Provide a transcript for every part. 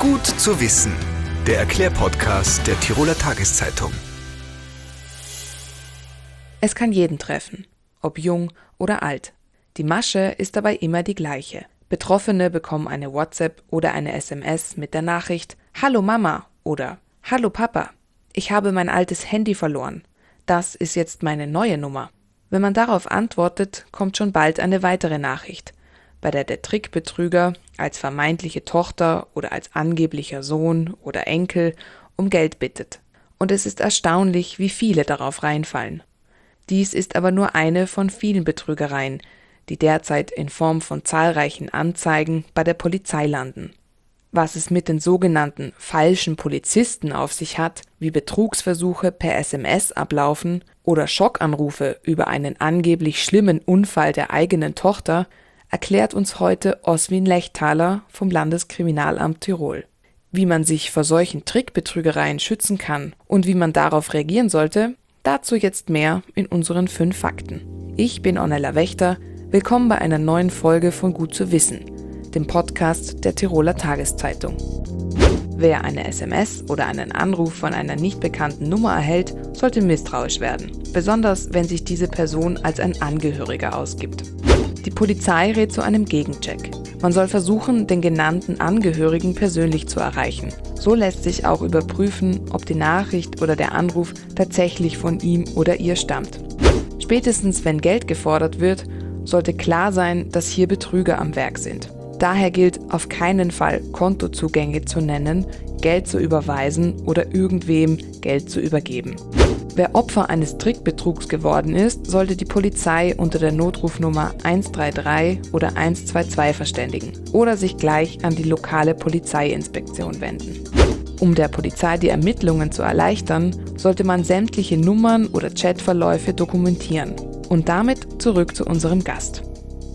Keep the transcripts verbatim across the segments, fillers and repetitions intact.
Gut zu wissen, der Erklärpodcast der Tiroler Tageszeitung. Es kann jeden treffen, ob jung oder alt. Die Masche ist dabei immer die gleiche. Betroffene bekommen eine WhatsApp oder eine S M S mit der Nachricht „Hallo Mama" oder „Hallo Papa, ich habe mein altes Handy verloren. Das ist jetzt meine neue Nummer." Wenn man darauf antwortet, kommt schon bald eine weitere Nachricht, bei der der Trickbetrüger als vermeintliche Tochter oder als angeblicher Sohn oder Enkel um Geld bittet. Und es ist erstaunlich, wie viele darauf reinfallen. Dies ist aber nur eine von vielen Betrügereien, die derzeit in Form von zahlreichen Anzeigen bei der Polizei landen. Was es mit den sogenannten falschen Polizisten auf sich hat, wie Betrugsversuche per S M S ablaufen oder Schockanrufe über einen angeblich schlimmen Unfall der eigenen Tochter, erklärt uns heute Oswin Lechtaler vom Landeskriminalamt Tirol. Wie man sich vor solchen Trickbetrügereien schützen kann und wie man darauf reagieren sollte, dazu jetzt mehr in unseren fünf Fakten. Ich bin Ornella Wächter, willkommen bei einer neuen Folge von Gut zu wissen, dem Podcast der Tiroler Tageszeitung. Wer eine S M S oder einen Anruf von einer nicht bekannten Nummer erhält, sollte misstrauisch werden, besonders wenn sich diese Person als ein Angehöriger ausgibt. Die Polizei rät zu einem Gegencheck. Man soll versuchen, den genannten Angehörigen persönlich zu erreichen. So lässt sich auch überprüfen, ob die Nachricht oder der Anruf tatsächlich von ihm oder ihr stammt. Spätestens wenn Geld gefordert wird, sollte klar sein, dass hier Betrüger am Werk sind. Daher gilt auf keinen Fall, Kontozugänge zu nennen, Geld zu überweisen oder irgendwem Geld zu übergeben. Wer Opfer eines Trickbetrugs geworden ist, sollte die Polizei unter der Notrufnummer eins drei drei oder eins zwei zwei verständigen oder sich gleich an die lokale Polizeiinspektion wenden. Um der Polizei die Ermittlungen zu erleichtern, sollte man sämtliche Nummern oder Chatverläufe dokumentieren. Und damit zurück zu unserem Gast.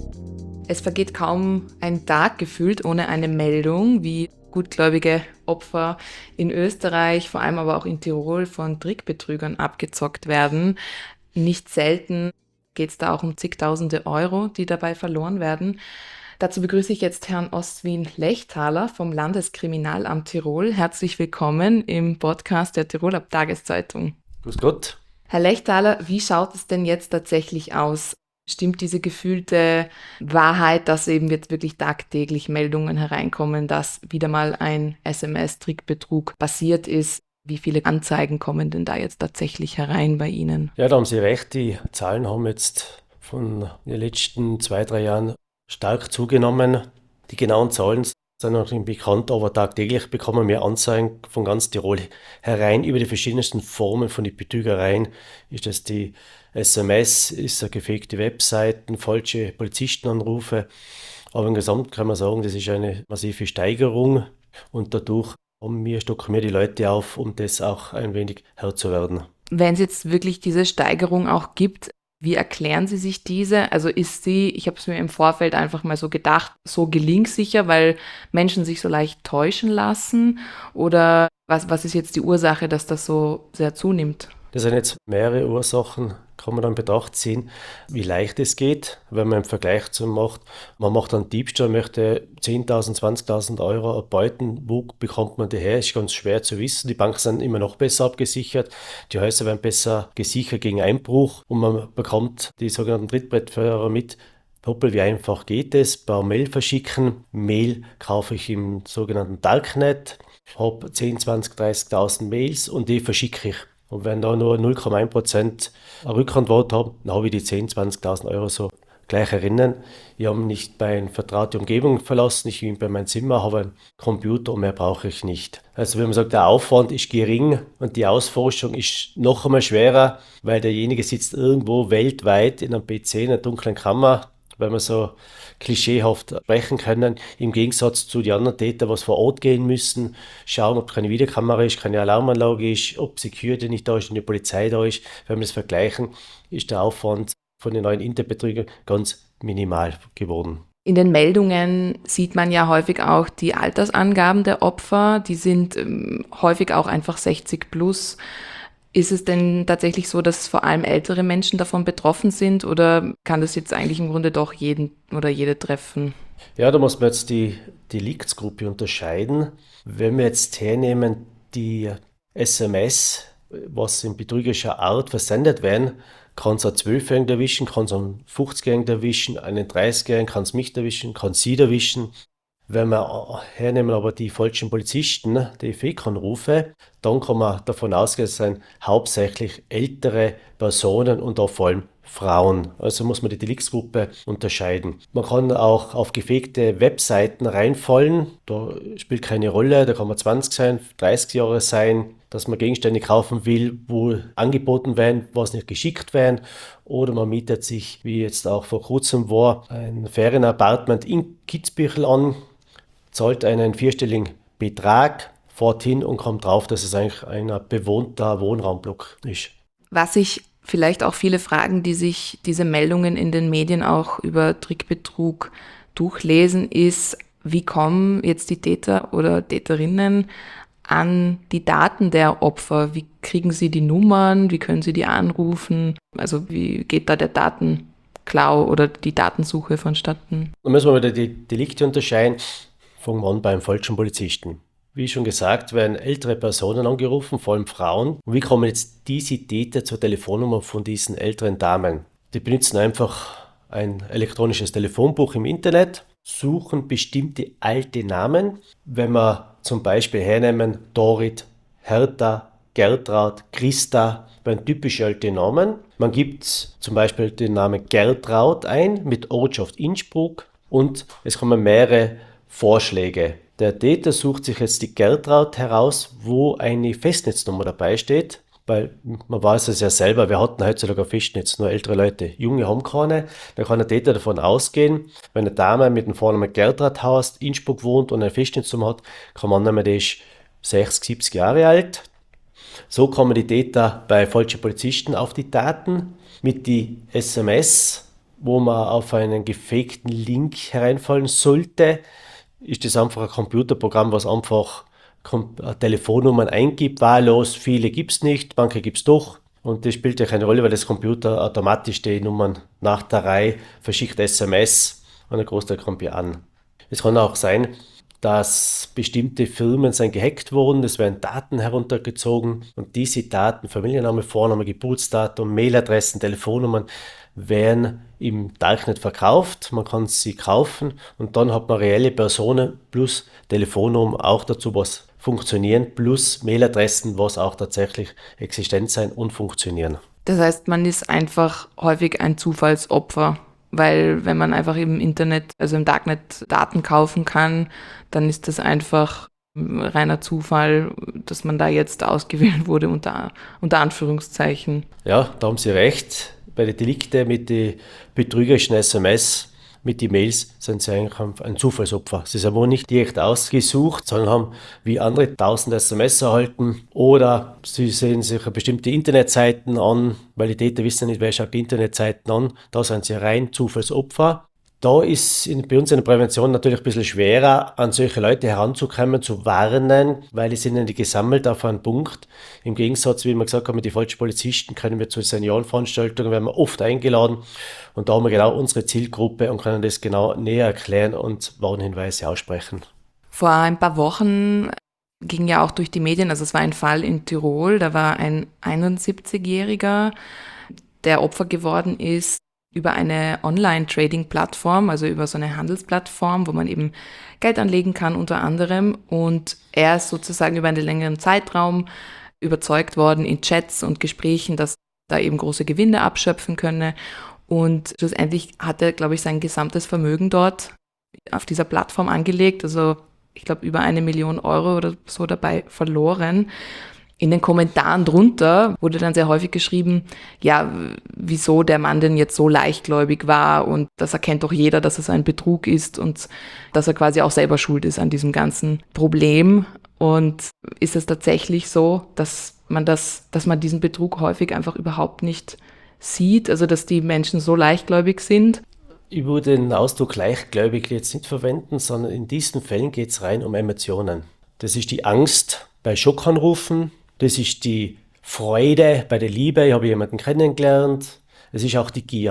Es vergeht kaum ein Tag gefühlt ohne eine Meldung, wie gutgläubige Opfer in Österreich, vor allem aber auch in Tirol von Trickbetrügern abgezockt werden. Nicht selten geht es da auch um zigtausende Euro, die dabei verloren werden. Dazu begrüße ich jetzt Herrn Oswin Lechtaler vom Landeskriminalamt Tirol. Herzlich willkommen im Podcast der Tiroler Tageszeitung. Grüß Gott. Herr Lechtaler, wie schaut es denn jetzt tatsächlich aus? Stimmt diese gefühlte Wahrheit, dass eben jetzt wirklich tagtäglich Meldungen hereinkommen, dass wieder mal ein S M S-Trickbetrug passiert ist? Wie viele Anzeigen kommen denn da jetzt tatsächlich herein bei Ihnen? Ja, da haben Sie recht. Die Zahlen haben jetzt von den letzten zwei, drei Jahren stark zugenommen. Die genauen Zahlen sind noch nicht bekannt, aber tagtäglich bekommen wir Anzeigen von ganz Tirol herein über die verschiedensten Formen von den Betrügereien. Ist das die S M S, ist eine gefakte Webseiten, falsche Polizistenanrufe. Aber im Gesamt kann man sagen, das ist eine massive Steigerung und dadurch haben wir, stocken wir die Leute auf, um das auch ein wenig Herr zu werden. Wenn es jetzt wirklich diese Steigerung auch gibt, wie erklären Sie sich diese? Also ist sie, ich habe es mir im Vorfeld einfach mal so gedacht, so gelingsicher, weil Menschen sich so leicht täuschen lassen? Oder was, was ist jetzt die Ursache, dass das so sehr zunimmt? Das sind jetzt mehrere Ursachen, kann man dann in Betracht ziehen, wie leicht es geht, wenn man einen Vergleich zu macht. Man macht einen Diebstahl, möchte zehntausend, zwanzigtausend Euro erbeuten. Wo bekommt man die her? Ist ganz schwer zu wissen. Die Banken sind immer noch besser abgesichert. Die Häuser werden besser gesichert gegen Einbruch und man bekommt die sogenannten Trittbrettfahrer mit. Hoppel, wie einfach geht es? Per Mail verschicken. Mail kaufe ich im sogenannten Darknet, habe zehn, zwanzig, dreißigtausend Mails und die verschicke ich. Und wenn da nur null Komma eins Prozent eine Rückantwort habe, dann habe ich die zehn, zwanzigtausend Euro so gleich erinnern. Ich habe mich nicht bei einer vertrauten Umgebung verlassen, ich bin bei meinem Zimmer, habe einen Computer und mehr brauche ich nicht. Also wenn man sagt, der Aufwand ist gering und die Ausforschung ist noch einmal schwerer, weil derjenige sitzt irgendwo weltweit in einem P C, in einer dunklen Kammer, weil wir so klischeehaft sprechen können, im Gegensatz zu den anderen Tätern, was vor Ort gehen müssen, schauen, ob keine Videokamera ist, keine Alarmanlage ist, ob Security nicht da ist und die Polizei da ist. Wenn wir das vergleichen, ist der Aufwand von den neuen Internetbetrügern ganz minimal geworden. In den Meldungen sieht man ja häufig auch die Altersangaben der Opfer, die sind ähm, häufig auch einfach sechzig plus. Ist es denn tatsächlich so, dass vor allem ältere Menschen davon betroffen sind oder kann das jetzt eigentlich im Grunde doch jeden oder jede treffen? Ja, da muss man jetzt die Deliktsgruppe unterscheiden. Wenn wir jetzt hernehmen, die S M S, was in betrügerischer Art versendet werden, kann es einen Zwölfjährigen erwischen, kann es einen fünfzigjährigen erwischen, einen dreißigjährigen, kann es mich erwischen, kann es sie erwischen. Wenn wir hernehmen aber die falschen Polizisten, die Fake-Anrufe, dann kann man davon ausgehen, es sind hauptsächlich ältere Personen und auch vor allem Frauen. Also muss man die Deliktsgruppe unterscheiden. Man kann auch auf gefakte Webseiten reinfallen. Da spielt keine Rolle, da kann man zwanzig sein, dreißig Jahre sein, dass man Gegenstände kaufen will, wo angeboten werden, was nicht geschickt werden. Oder man mietet sich, wie jetzt auch vor kurzem war, ein Ferienapartment in Kitzbühel an, zahlt einen vierstelligen Betrag, fährt hin und kommt drauf, dass es eigentlich ein bewohnter Wohnraumblock ist. Was sich vielleicht auch viele fragen, die sich diese Meldungen in den Medien auch über Trickbetrug durchlesen, ist, wie kommen jetzt die Täter oder Täterinnen an die Daten der Opfer? Wie kriegen sie die Nummern? Wie können sie die anrufen? Also wie geht da der Datenklau oder die Datensuche vonstatten? Da müssen wir wieder die Delikte unterscheiden. Fangen wir an beim falschen Polizisten. Wie schon gesagt, werden ältere Personen angerufen, vor allem Frauen. Und wie kommen jetzt diese Täter zur Telefonnummer von diesen älteren Damen? Die benutzen einfach ein elektronisches Telefonbuch im Internet, suchen bestimmte alte Namen. Wenn wir zum Beispiel hernehmen Dorit, Hertha, Gertraud, Christa, waren typische alte Namen. Man gibt zum Beispiel den Namen Gertraud ein mit Ortschaft Innsbruck und es kommen mehrere Vorschläge. Der Täter sucht sich jetzt die Gertraud heraus, wo eine Festnetznummer dabei steht, weil man weiß es ja selber, wir hatten heutzutage ein Festnetz, nur ältere Leute, Junge haben keine. Da kann der Täter davon ausgehen, wenn eine Dame mit dem Vornamen Gertraud heißt, Innsbruck wohnt und eine Festnetznummer hat, kann man annehmen, die ist sechzig, siebzig Jahre alt. So kommen die Täter bei falschen Polizisten auf die Daten mit die S M S, wo man auf einen gefakten Link hereinfallen sollte. Ist das einfach ein Computerprogramm, was einfach Telefonnummern eingibt, wahllos, viele gibt es nicht, manche gibt es doch. Und das spielt ja keine Rolle, weil das Computer automatisch die Nummern nach der Reihe verschickt S M S und ein Großteil kommt ja an. Es kann auch sein, dass bestimmte Firmen sind gehackt wurden, es werden Daten heruntergezogen und diese Daten, Familienname, Vorname, Geburtsdatum, Mailadressen, Telefonnummern, werden im Darknet verkauft. Man kann sie kaufen und dann hat man reelle Personen plus Telefonnummern auch dazu, was funktionieren, plus Mailadressen, was auch tatsächlich existent sein und funktionieren. Das heißt, man ist einfach häufig ein Zufallsopfer, weil wenn man einfach im Internet, also im Darknet Daten kaufen kann, dann ist das einfach reiner Zufall, dass man da jetzt ausgewählt wurde, unter, unter Anführungszeichen. Ja, da haben Sie recht. Bei den Delikten mit den betrügerischen S M S, mit den Mails, sind sie eigentlich ein Zufallsopfer. Sie sind wohl nicht direkt ausgesucht, sondern haben wie andere tausend S M S erhalten oder sie sehen sich bestimmte Internetseiten an, weil die Täter wissen nicht, wer schaut die Internetseiten an. Da sind sie rein Zufallsopfer. Da ist in, bei uns in der Prävention natürlich ein bisschen schwerer, an solche Leute heranzukommen, zu warnen, weil die sind ja nicht gesammelt auf einen Punkt. Im Gegensatz, wie wir gesagt haben, mit den falschen Polizisten können wir zu Seniorenveranstaltungen, werden wir oft eingeladen und da haben wir genau unsere Zielgruppe und können das genau näher erklären und Warnhinweise aussprechen. Vor ein paar Wochen ging ja auch durch die Medien, also es war ein Fall in Tirol, da war ein einundsiebzigjähriger, der Opfer geworden ist, über eine Online-Trading-Plattform, also über so eine Handelsplattform, wo man eben Geld anlegen kann unter anderem. Und er ist sozusagen über einen längeren Zeitraum überzeugt worden in Chats und Gesprächen, dass da eben große Gewinne abschöpfen könne. Und schlussendlich hat er, glaube ich, sein gesamtes Vermögen dort auf dieser Plattform angelegt. Also ich glaube über eine Million Euro oder so dabei verloren. In den Kommentaren drunter wurde dann sehr häufig geschrieben, ja, wieso der Mann denn jetzt so leichtgläubig war und das erkennt doch jeder, dass es ein Betrug ist und dass er quasi auch selber schuld ist an diesem ganzen Problem. Und ist es tatsächlich so, dass man das, dass man diesen Betrug häufig einfach überhaupt nicht sieht, also dass die Menschen so leichtgläubig sind? Ich würde den Ausdruck leichtgläubig jetzt nicht verwenden, sondern in diesen Fällen geht es rein um Emotionen. Das ist die Angst bei Schockanrufen, das ist die Freude bei der Liebe, ich habe jemanden kennengelernt, es ist auch die Gier.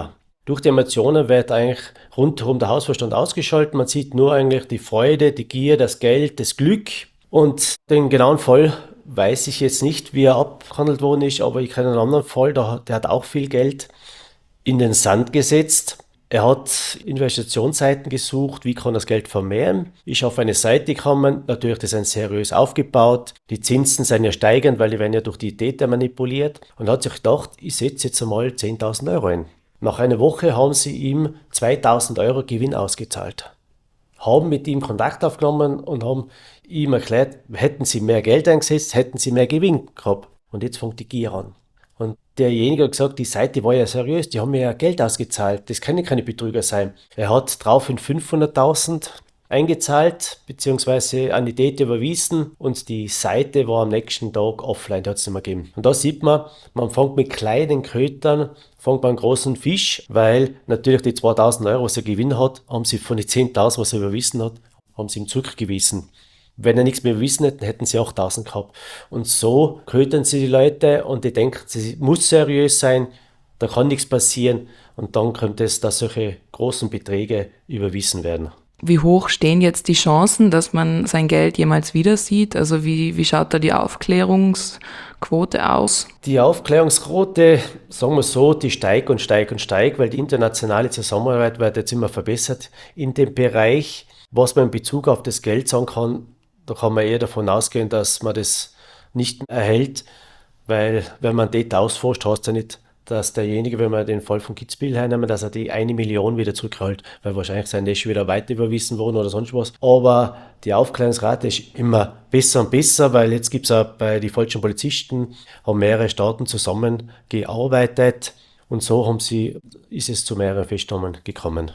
Durch die Emotionen wird eigentlich rundherum der Hausverstand ausgeschaltet. Man sieht nur eigentlich die Freude, die Gier, das Geld, das Glück. Und den genauen Fall weiß ich jetzt nicht, wie er abgehandelt worden ist, aber ich kenne einen anderen Fall, der, der hat auch viel Geld in den Sand gesetzt. Er hat Investitionsseiten gesucht, wie kann das Geld vermehren. Ist auf eine Seite gekommen, natürlich das ist seriös aufgebaut. Die Zinsen sind ja steigend, weil die werden ja durch die Täter manipuliert. Und hat sich gedacht, ich setze jetzt einmal zehntausend Euro ein. Nach einer Woche haben sie ihm zweitausend Euro Gewinn ausgezahlt. Haben mit ihm Kontakt aufgenommen und haben ihm erklärt, hätten sie mehr Geld eingesetzt, hätten sie mehr Gewinn gehabt. Und jetzt fängt die Gier an. Und derjenige hat gesagt, die Seite war ja seriös, die haben mir ja Geld ausgezahlt, das können keine Betrüger sein. Er hat daraufhin fünfhunderttausend eingezahlt, beziehungsweise an die Täter überwiesen und die Seite war am nächsten Tag offline, die hat es nicht mehr gegeben. Und da sieht man, man fängt mit kleinen Krötern, fängt man einen großen Fisch, weil natürlich die zweitausend Euro, was er Gewinn hat, haben sie von den zehntausend, was er überwiesen hat, haben sie ihm zurückgewiesen. Wenn er nichts mehr wissen hätten, hätten sie achttausend gehabt. Und so ködern sie die Leute und die denken, sie muss seriös sein, da kann nichts passieren und dann kommt es, dass solche großen Beträge überwiesen werden. Wie hoch stehen jetzt die Chancen, dass man sein Geld jemals wieder sieht? Also wie, wie schaut da die Aufklärungsquote aus? Die Aufklärungsquote, sagen wir so, die steigt und steigt und steigt, weil die internationale Zusammenarbeit wird jetzt immer verbessert in dem Bereich. Was man in Bezug auf das Geld sagen kann, da kann man eher davon ausgehen, dass man das nicht erhält, weil wenn man Täter ausforscht, heißt es ja nicht, dass derjenige, wenn wir den Fall von Kitzbühel hernehmen, dass er die eine Million wieder zurückholt, weil wahrscheinlich sind die schon wieder weiter überwiesen worden oder sonst was. Aber die Aufklärungsrate ist immer besser und besser, weil jetzt gibt es auch bei den falschen Polizisten, haben mehrere Staaten zusammengearbeitet und so haben sie, ist es zu mehreren Festnahmen gekommen.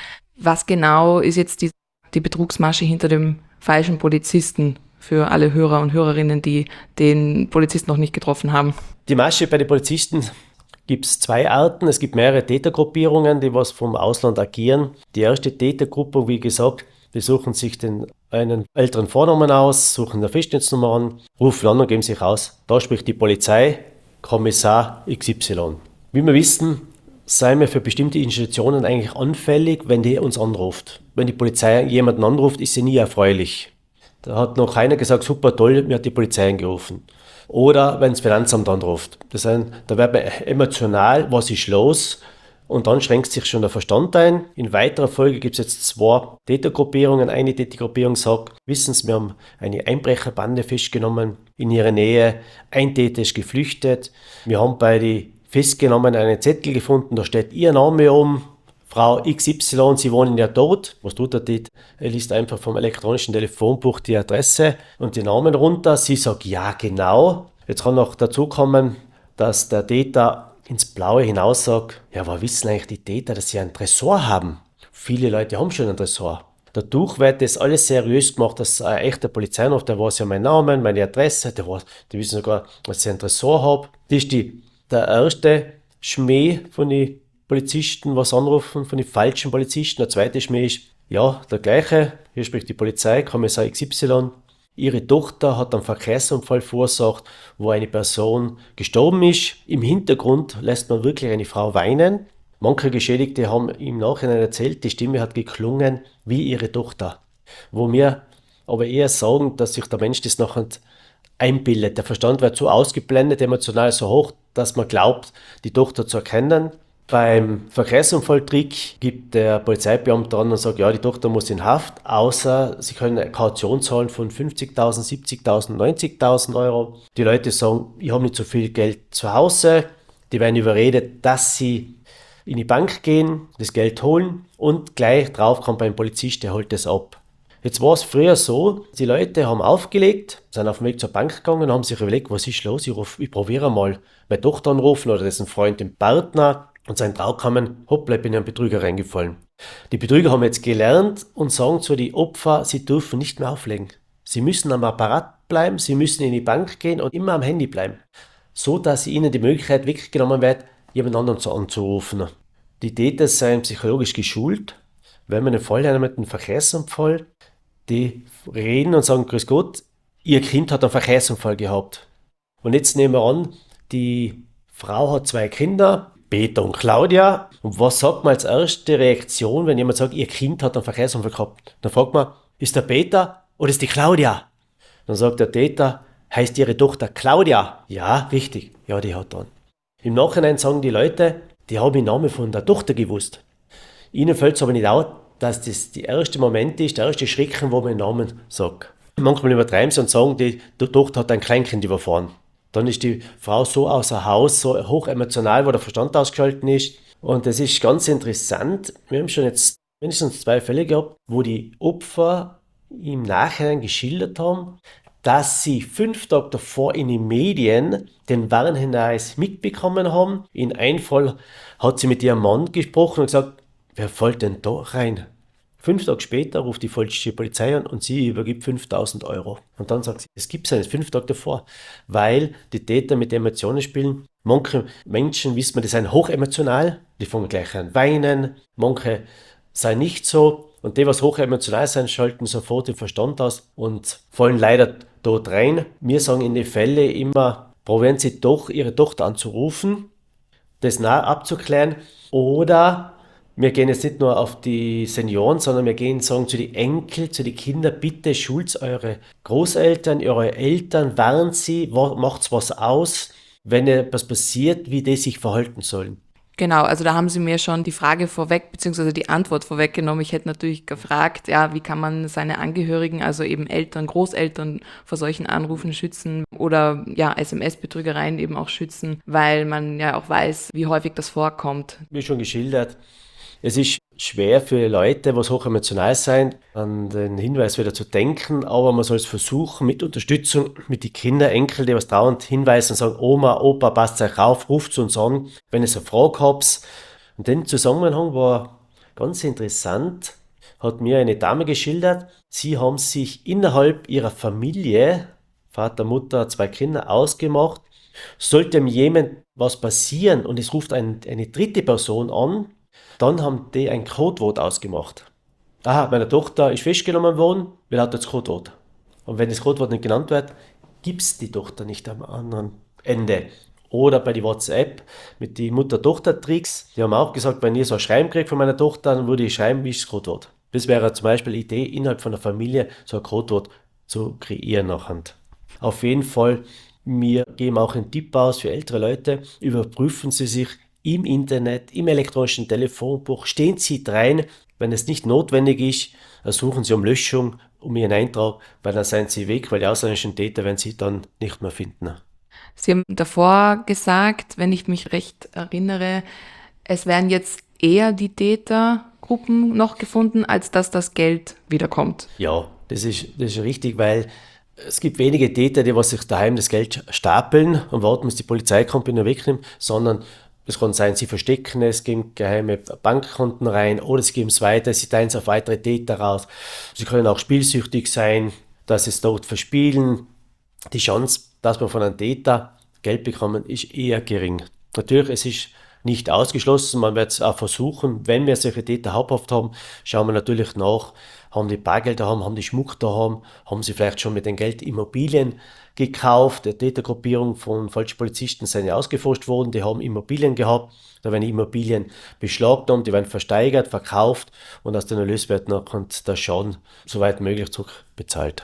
Was genau ist jetzt die, die Betrugsmasche hinter dem falschen Polizisten für alle Hörer und Hörerinnen, die den Polizisten noch nicht getroffen haben? Die Masche bei den Polizisten gibt es zwei Arten. Es gibt mehrere Tätergruppierungen, die was vom Ausland agieren. Die erste Tätergruppe, wie gesagt, die suchen sich den einen älteren Vornamen aus, suchen eine Festnetznummer an, rufen an und geben sich aus. Da spricht die Polizei, Kommissar X Y. Wie wir wissen, seien wir für bestimmte Institutionen eigentlich anfällig, wenn die uns anruft. Wenn die Polizei jemanden anruft, ist sie nie erfreulich. Da hat noch keiner gesagt, super toll, mir hat die Polizei angerufen. Oder wenn das Finanzamt anruft. Das heißt, da wird man emotional, was ist los? Und dann schränkt sich schon der Verstand ein. In weiterer Folge gibt es jetzt zwei Tätergruppierungen. Eine Tätergruppierung sagt, wissen Sie, wir haben eine Einbrecherbande festgenommen in ihrer Nähe. Ein Täter ist geflüchtet. Wir haben bei den Festgenommenen einen Zettel gefunden, da steht Ihr Name um. Frau X Y, Sie wohnen ja dort. Was tut er dort? Er liest einfach vom elektronischen Telefonbuch die Adresse und die Namen runter. Sie sagt, ja, genau. Jetzt kann noch dazu kommen, dass der Täter ins Blaue hinaus sagt, ja, aber wissen eigentlich die Täter, dass sie einen Tresor haben? Viele Leute haben schon einen Tresor. Dadurch wird das alles seriös gemacht, dass ein echter Polizeianruf, der weiß ja meinen Namen, meine Adresse, der weiß, die wissen sogar, dass ich einen Tresor habe. Das ist die, der erste Schmäh von den Polizisten, was anrufen, von den falschen Polizisten. Der zweite Schmäh ist, ja, der gleiche, hier spricht die Polizei, Kommissar X Y. Ihre Tochter hat einen Verkehrsunfall verursacht, wo eine Person gestorben ist. Im Hintergrund lässt man wirklich eine Frau weinen. Manche Geschädigte haben im Nachhinein erzählt, die Stimme hat geklungen wie ihre Tochter. Wo wir aber eher sagen, dass sich der Mensch das nachher einbildet. Der Verstand wird so ausgeblendet, emotional so hoch, dass man glaubt, die Tochter zu erkennen. Beim Verkehrsunfalltrick gibt der Polizeibeamte an und sagt, ja, die Tochter muss in Haft, außer sie können eine Kaution zahlen von fünfzigtausend, siebzigtausend, neunzigtausend Euro. Die Leute sagen, ich habe nicht so viel Geld zu Hause. Die werden überredet, dass sie in die Bank gehen, das Geld holen und gleich drauf kommt ein Polizist, der holt das ab. Jetzt war es früher so, die Leute haben aufgelegt, sind auf dem Weg zur Bank gegangen und haben sich überlegt, was ist los, ich, ruf, ich probiere mal meine Tochter anrufen oder dessen Freund, den Partner. Und sein Traum kamen, hoppla, ich bin in einen Betrüger reingefallen. Die Betrüger haben jetzt gelernt und sagen zu den Opfern, sie dürfen nicht mehr auflegen. Sie müssen am Apparat bleiben, sie müssen in die Bank gehen und immer am Handy bleiben. So, dass ihnen die Möglichkeit weggenommen wird, jemand anderen anzurufen. Die Täter sind psychologisch geschult. Wenn man einen Fall hat mit einem Verkehrsunfall, die reden und sagen, grüß Gott, ihr Kind hat einen Verkehrsunfall gehabt. Und jetzt nehmen wir an, die Frau hat zwei Kinder, Peter und Claudia. Und was sagt man als erste Reaktion, wenn jemand sagt, ihr Kind hat einen Verkehrsunfall gehabt? Dann fragt man, ist der Peter oder ist die Claudia? Dann sagt der Täter, heißt ihre Tochter Claudia? Ja, richtig. Ja, die hat dann. Im Nachhinein sagen die Leute, die haben den Namen von der Tochter gewusst. Ihnen fällt es aber nicht auf, dass das der erste Moment ist, der erste Schrecken, wo man den Namen sagt. Manchmal übertreiben sie und sagen, die, die Tochter hat ein Kleinkind überfahren. Dann ist die Frau so außer Haus, so hoch emotional, wo der Verstand ausgeschaltet ist. Und das ist ganz interessant. Wir haben schon jetzt mindestens zwei Fälle gehabt, wo die Opfer im Nachhinein geschildert haben, dass sie fünf Tage davor in den Medien den Warnhinweis mitbekommen haben. In einem Fall hat sie mit ihrem Mann gesprochen und gesagt, wer fällt denn da rein? Fünf Tage später ruft die falsche Polizei an und sie übergibt fünftausend Euro. Und dann sagt sie, es gibt es ja nicht, fünf Tage davor, weil die Täter mit Emotionen spielen. Manche Menschen, wissen wir, die sind hochemotional, die fangen gleich an weinen, manche sind nicht so. Und die, was hochemotional sind, schalten sofort den Verstand aus und fallen leider dort rein. Wir sagen in den Fällen immer, probieren Sie doch, Ihre Tochter anzurufen, das nah abzuklären, oder wir gehen jetzt nicht nur auf die Senioren, sondern wir gehen sagen zu den Enkeln, zu den Kindern, bitte schult eure Großeltern, eure Eltern, warnt sie, macht was aus, wenn etwas passiert, wie die sich verhalten sollen. Genau, also da haben Sie mir schon die Frage vorweg, beziehungsweise die Antwort vorweggenommen. Ich hätte natürlich gefragt, ja, wie kann man seine Angehörigen, also eben Eltern, Großeltern vor solchen Anrufen schützen oder ja, S M S-Betrügereien eben auch schützen, weil man ja auch weiß, wie häufig das vorkommt. Wie schon geschildert, es ist schwer für Leute, die hochemotional sind, an den Hinweis wieder zu denken, aber man soll es versuchen, mit Unterstützung, mit den Kindern, Enkeln, die was dauernd hinweisen und sagen, Oma, Opa, passt euch auf, ruft uns an, wenn ihr eine Frage habt. Und den Zusammenhang war ganz interessant, hat mir eine Dame geschildert, sie haben sich innerhalb ihrer Familie, Vater, Mutter, zwei Kinder, ausgemacht, sollte jemand was passieren und es ruft ein, eine dritte Person an, dann haben die ein Codewort ausgemacht. Aha, meine Tochter ist festgenommen worden, wie lautet das Codewort? Und wenn das Codewort nicht genannt wird, gibt es die Tochter nicht am anderen Ende. Oder bei die WhatsApp mit den Mutter-Tochter-Tricks, die haben auch gesagt, wenn ihr so ein Schreiben kriegt von meiner Tochter, dann würde ich schreiben, wie ist das Codewort. Das wäre zum Beispiel eine Idee, innerhalb von der Familie so ein Codewort zu kreieren nachher. Auf jeden Fall, wir geben auch einen Tipp aus für ältere Leute, überprüfen Sie sich im Internet, im elektronischen Telefonbuch, stehen Sie rein. Wenn es nicht notwendig ist, suchen Sie um Löschung, um Ihren Eintrag, weil dann sind Sie weg, weil die ausländischen Täter werden Sie dann nicht mehr finden. Sie haben davor gesagt, wenn ich mich recht erinnere, es werden jetzt eher die Tätergruppen noch gefunden, als dass das Geld wiederkommt. Ja, das ist, das ist richtig, weil es gibt wenige Täter, die was sich daheim das Geld stapeln und warten, bis die Polizei kommt und ihn wegnimmt, sondern es kann sein, sie verstecken es, geben geheime Bankkonten rein oder sie geben es weiter, sie teilen es auf weitere Täter raus. Sie können auch spielsüchtig sein, dass sie es dort verspielen. Die Chance, dass man von einem Täter Geld bekommt, ist eher gering. Natürlich, es ist nicht ausgeschlossen, man wird es auch versuchen. Wenn wir solche Täter haupthaft haben, schauen wir natürlich nach, haben die Bargeld daheim, haben die Schmuck daheim, haben sie vielleicht schon mit dem Geld Immobilien gekauft. Die Tätergruppierung von falschen Polizisten sind ja ausgeforscht worden, die haben Immobilien gehabt, da werden Immobilien beschlagnahmt, die werden versteigert, verkauft und aus den Erlöswerten kommt der Schaden soweit möglich zurückbezahlt.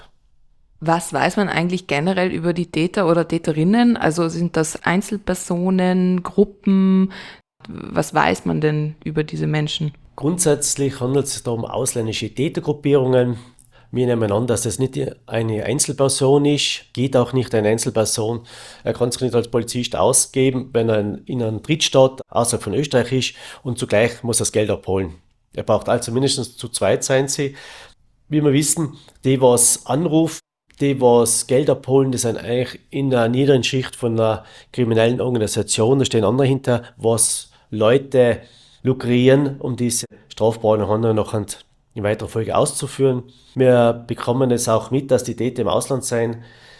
Was weiß man eigentlich generell über die Täter oder Täterinnen? Also sind das Einzelpersonen, Gruppen? Was weiß man denn über diese Menschen? Grundsätzlich handelt es sich da um ausländische Tätergruppierungen. Wir nehmen an, dass es nicht eine Einzelperson ist, geht auch nicht eine Einzelperson. Er kann sich nicht als Polizist ausgeben, wenn er in einem Drittstaat außerhalb von Österreich ist und zugleich muss er das Geld abholen. Er braucht also mindestens zu zweit sein sie. Wie wir wissen, die, was anruft, die, was Geld abholen, die sind eigentlich in der niederen Schicht von einer kriminellen Organisation. Da stehen andere hinter, was Leute lukrieren, um diese strafbaren Handlungen noch in weiterer Folge auszuführen. Wir bekommen es auch mit, dass die Täter im Ausland sein,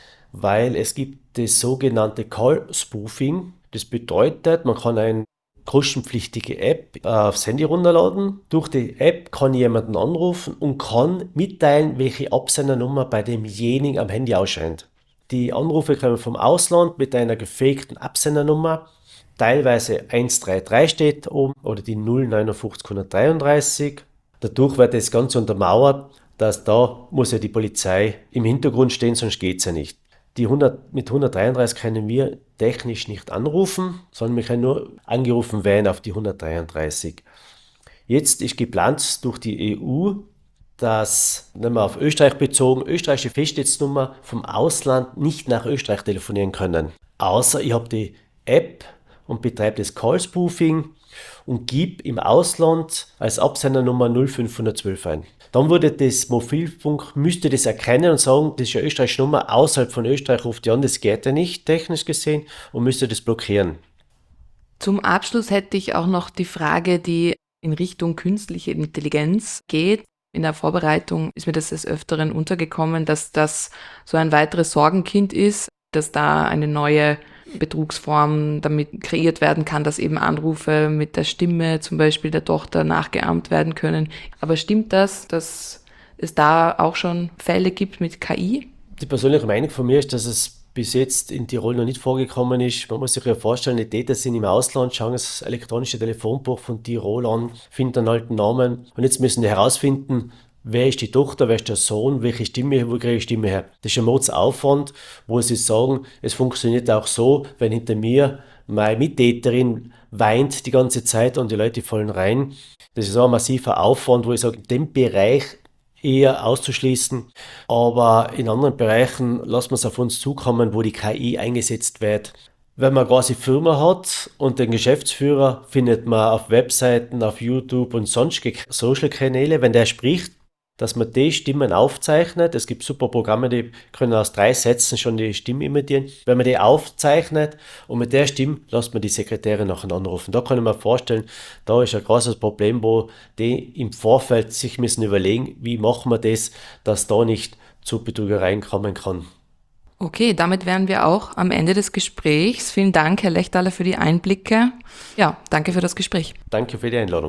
weil es gibt das sogenannte Call-Spoofing. Das bedeutet, man kann eine kostenpflichtige App aufs Handy runterladen. Durch die App kann jemanden anrufen und kann mitteilen, welche Absendernummer bei demjenigen am Handy ausscheint. Die Anrufe kommen vom Ausland mit einer gefakten Absendernummer. teilweise eins drei drei steht oben oder die null neunundfünfzig hundertdreiunddreißig. Dadurch wird das Ganze untermauert, dass da muss ja die Polizei im Hintergrund stehen, sonst geht es ja nicht. Die hundert, mit hundertdreiunddreißig können wir technisch nicht anrufen, sondern wir können nur angerufen werden auf die hundertdreiunddreißig. Jetzt ist geplant durch die E U, dass, wenn wir auf Österreich bezogen, österreichische Festnetznummer vom Ausland nicht nach Österreich telefonieren können. Außer ich habe die App und betreibe das Call-Spoofing und gebe im Ausland als Absendernummer null fünf eins zwei ein. Dann würde das Mobilfunk, müsste das erkennen und sagen, das ist eine österreichische Nummer, außerhalb von Österreich ruft die an, das geht ja nicht, technisch gesehen, und müsste das blockieren. Zum Abschluss hätte ich auch noch die Frage, die in Richtung künstliche Intelligenz geht. In der Vorbereitung ist mir das des Öfteren untergekommen, dass das so ein weiteres Sorgenkind ist, dass da eine neue Betrugsform damit kreiert werden kann, dass eben Anrufe mit der Stimme zum Beispiel der Tochter nachgeahmt werden können. Aber stimmt das, dass es da auch schon Fälle gibt mit K I? Die persönliche Meinung von mir ist, dass es bis jetzt in Tirol noch nicht vorgekommen ist. Man muss sich ja vorstellen, die Täter sind im Ausland, schauen das elektronische Telefonbuch von Tirol an, finden einen alten Namen und jetzt müssen die herausfinden, wer ist die Tochter, wer ist der Sohn, welche Stimme, wo kriege ich die Stimme her. Das ist ein Mordsaufwand, wo sie sagen, es funktioniert auch so, wenn hinter mir meine Mittäterin weint die ganze Zeit und die Leute fallen rein. Das ist auch ein massiver Aufwand, wo ich sage, in dem Bereich eher auszuschließen, aber in anderen Bereichen lassen wir es auf uns zukommen, wo die K I eingesetzt wird. Wenn man quasi eine Firma hat und den Geschäftsführer findet man auf Webseiten, auf YouTube und sonstige Social-Kanäle, wenn der spricht, dass man die Stimmen aufzeichnet. Es gibt super Programme, die können aus drei Sätzen schon die Stimme imitieren. Wenn man die aufzeichnet und mit der Stimme lässt man die Sekretärin nachher anrufen. Da kann ich mir vorstellen, da ist ein großes Problem, wo die im Vorfeld sich müssen überlegen, wie machen wir das, dass da nicht zu Betrügereien kommen kann. Okay, damit wären wir auch am Ende des Gesprächs. Vielen Dank, Herr Lechtaler, für die Einblicke. Ja, danke für das Gespräch. Danke für die Einladung.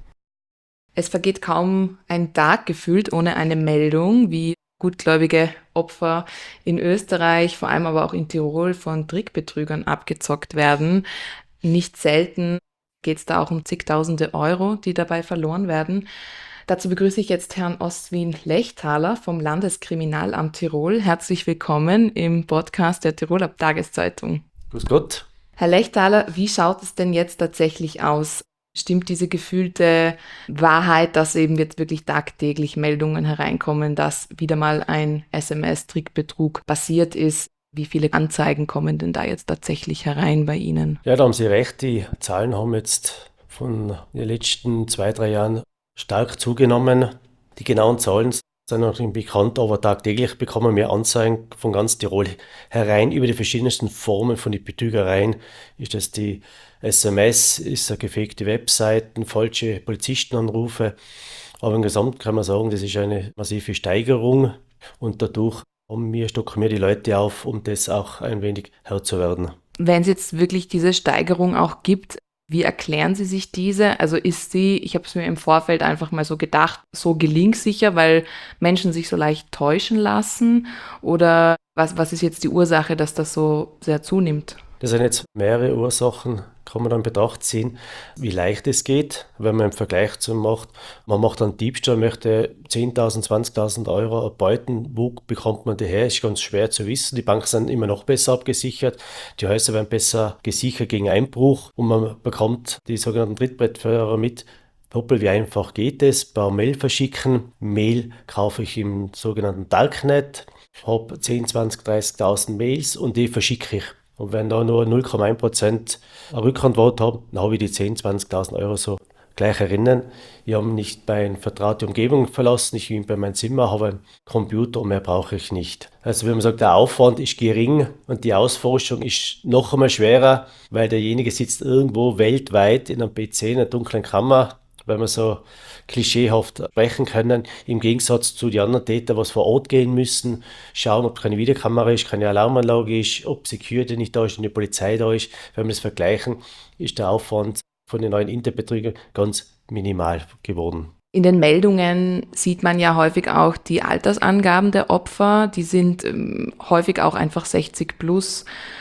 Es vergeht kaum ein Tag gefühlt ohne eine Meldung, wie gutgläubige Opfer in Österreich, vor allem aber auch in Tirol von Trickbetrügern abgezockt werden. Nicht selten geht es da auch um zigtausende Euro, die dabei verloren werden. Dazu begrüße ich jetzt Herrn Ostwin Lechtaler vom Landeskriminalamt Tirol. Herzlich willkommen im Podcast der Tiroler Tageszeitung. Grüß Gott. Herr Lechtaler, wie schaut es denn jetzt tatsächlich aus? Stimmt diese gefühlte Wahrheit, dass eben jetzt wirklich tagtäglich Meldungen hereinkommen, dass wieder mal ein S M S-Trickbetrug passiert ist? Wie viele Anzeigen kommen denn da jetzt tatsächlich herein bei Ihnen? Ja, da haben Sie recht. Die Zahlen haben jetzt von den letzten zwei, drei Jahren stark zugenommen. Die genauen Zahlen sind noch nicht bekannt, aber tagtäglich bekommen wir Anzeigen von ganz Tirol herein über die verschiedensten Formen von den Betrügereien. Ist das die S M S, ist eine gefakte Webseiten, falsche Polizistenanrufe. Aber im Gesamt kann man sagen, das ist eine massive Steigerung und dadurch haben wir, stocken wir die Leute auf, um das auch ein wenig Herr zu werden. Wenn es jetzt wirklich diese Steigerung auch gibt, wie erklären Sie sich diese? Also ist sie, ich habe es mir im Vorfeld einfach mal so gedacht, so gelingsicher, weil Menschen sich so leicht täuschen lassen? Oder was, was ist jetzt die Ursache, dass das so sehr zunimmt? Das sind jetzt mehrere Ursachen, kann man dann in Betracht ziehen, wie leicht es geht, wenn man im Vergleich zu macht. Man macht einen Diebstahl, möchte zehntausend, zwanzigtausend Euro erbeuten. Wo bekommt man die her? Ist ganz schwer zu wissen. Die Banken sind immer noch besser abgesichert. Die Häuser werden besser gesichert gegen Einbruch und man bekommt die sogenannten Trittbrettfahrer mit. Hoppel, wie einfach geht es? Per Mail verschicken. Mail kaufe ich im sogenannten Darknet, habe zehn, zwanzig, dreißigtausend Mails und die verschicke ich. Und wenn da nur null Komma eins Prozent eine Rückantwort habe, dann habe ich die zehn, zwanzigtausend Euro so gleich erinnern. Ich habe mich nicht bei einer vertrauten Umgebung verlassen, ich bin bei meinem Zimmer, habe einen Computer und mehr brauche ich nicht. Also wenn man sagt, der Aufwand ist gering und die Ausforschung ist noch einmal schwerer, weil derjenige sitzt irgendwo weltweit in einem P C, in einer dunklen Kammer, weil man so klischeehaft sprechen können, im Gegensatz zu den anderen Tätern, was vor Ort gehen müssen, schauen, ob keine Videokamera ist, keine Alarmanlage ist, ob Security nicht da ist und die Polizei da ist. Wenn wir das vergleichen, ist der Aufwand von den neuen Internetbetrügern ganz minimal geworden. In den Meldungen sieht man ja häufig auch die Altersangaben der Opfer, die sind ähm, häufig auch einfach sechzig plus.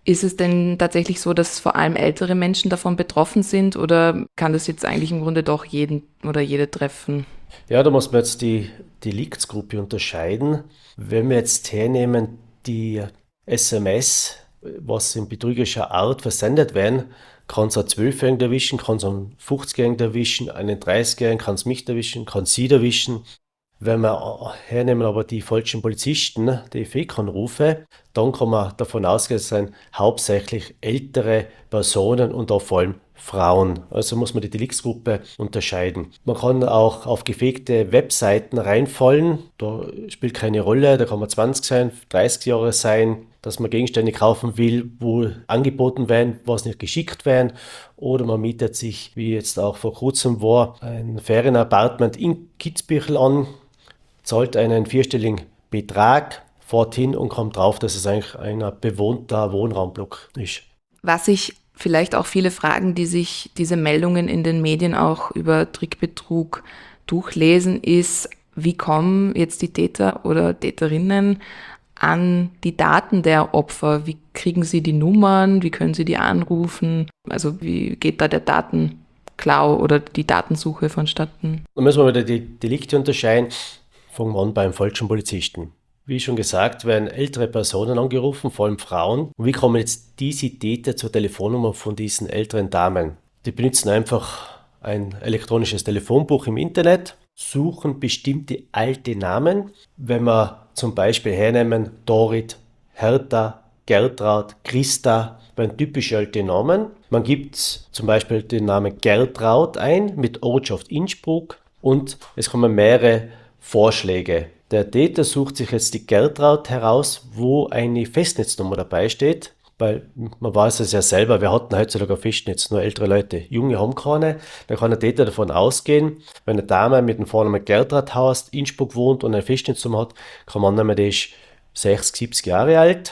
Ist es denn tatsächlich so, dass vor allem ältere Menschen davon betroffen sind oder kann das jetzt eigentlich im Grunde doch jeden oder jede treffen? Ja, da muss man jetzt die Deliktsgruppe unterscheiden. Wenn wir jetzt hernehmen, die S M S, was in betrügerischer Art versendet werden, kann es einen Zwölfjährigen erwischen, kann es einen fünfzigjährigen erwischen, einen dreißigjährigen, kann es mich erwischen, kann es sie erwischen. Wenn wir hernehmen aber die falschen Polizisten, die Fake-Anrufe, dann kann man davon ausgehen, es sind hauptsächlich ältere Personen und auch vor allem Frauen. Also muss man die Deliktsgruppe unterscheiden. Man kann auch auf gefakte Webseiten reinfallen. Da spielt keine Rolle, da kann man zwanzig sein, dreißig Jahre sein, dass man Gegenstände kaufen will, wo angeboten werden, was nicht geschickt werden. Oder man mietet sich, wie jetzt auch vor kurzem war, ein Ferienapartment in Kitzbühel an, zahlt einen vierstelligen Betrag, fährt hin und kommt drauf, dass es eigentlich ein bewohnter Wohnraumblock ist. Was sich vielleicht auch viele fragen, die sich diese Meldungen in den Medien auch über Trickbetrug durchlesen, ist, wie kommen jetzt die Täter oder Täterinnen an die Daten der Opfer? Wie kriegen sie die Nummern? Wie können sie die anrufen? Also wie geht da der Datenklau oder die Datensuche vonstatten? Da müssen wir wieder die Delikte unterscheiden. Fangen wir an beim falschen Polizisten. Wie schon gesagt, werden ältere Personen angerufen, vor allem Frauen. Und wie kommen jetzt diese Täter zur Telefonnummer von diesen älteren Damen? Die benutzen einfach ein elektronisches Telefonbuch im Internet, suchen bestimmte alte Namen. Wenn wir zum Beispiel hernehmen Dorit, Hertha, Gertraud, Christa, waren typische alte Namen. Man gibt zum Beispiel den Namen Gertraud ein mit Ortschaft Innsbruck und es kommen mehrere Vorschläge. Der Täter sucht sich jetzt die Gertraud heraus, wo eine Festnetznummer dabei steht, weil man weiß es ja selber, wir hatten heutzutage ein Festnetz, nur ältere Leute, Junge haben keine. Da kann der Täter davon ausgehen, wenn eine Dame mit dem Vornamen Gertraud heißt, Innsbruck wohnt und eine Festnetznummer hat, kann man annehmen, die ist sechzig, siebzig Jahre alt.